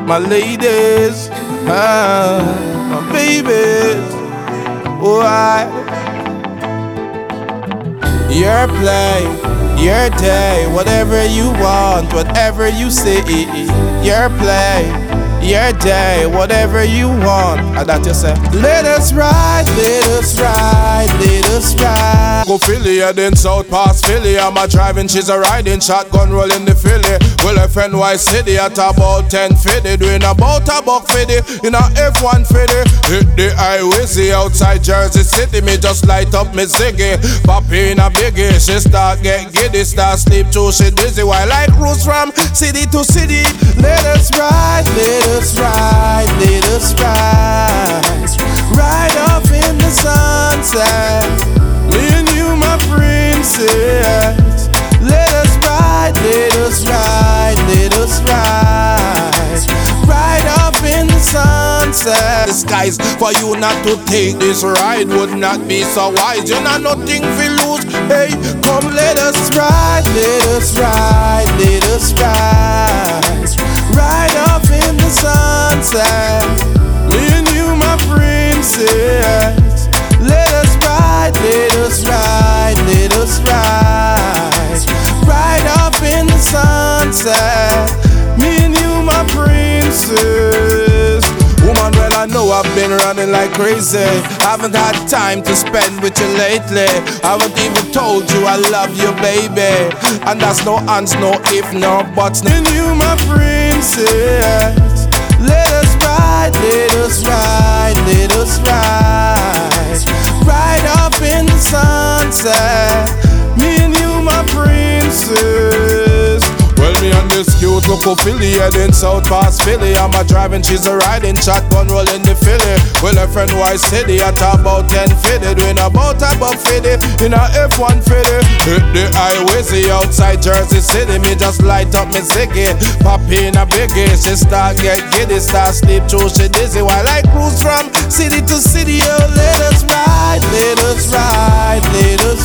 my ladies, my babies. Why? Your play, your day, whatever you want, whatever you say. Your play, your day, whatever you want. And that you say, let us ride, let us ride, let us ride. Go Philly, then South past Philly. I'm a driving, she's a riding, shotgun rolling the Philly. Well, a friend Y City at about 10:50, doing about a buck 50 in a F-150. Hit the highway, see outside Jersey City, me just light up me ziggy. Pop in a biggie, she start get giddy, start sleep too, she dizzy. While I cruise from city to city, let us ride, let us ride, let us ride. Ride off in the sunset, me and you, my princess. Let us ride, let us ride, let us ride. Ride off in the sunset. The skies for you not to take this ride would not be so wise. You're not nothing to lose. Hey, come let us ride, let us ride, let us ride. Ride off in the sunset, me and you, my princess. Let us ride, let us ride, let us ride. Ride off in the sunset, me and you, my princess. Woman, well, I know I've been running like crazy. Haven't had time to spend with you lately. Haven't even told you I love you, baby. And that's no ands, no if, no buts. Me and you, my princess. Let us ride, let us ride, let us ride. Ride off in the sunset, me and you, my princess. Well, me and this cute local Philly, heading south past Philly. I'm a driving, she's a riding, shotgun rolling the Philly. Well, a friend Y City at about 10:50, doing about a buck 50 in a F-150. Hit the highway, see outside Jersey City, me just light up me ziggy. Pop in a biggie, she start get giddy, start sleep too, she dizzy. While I cruise from city to city, oh, let us ride, let us ride, let us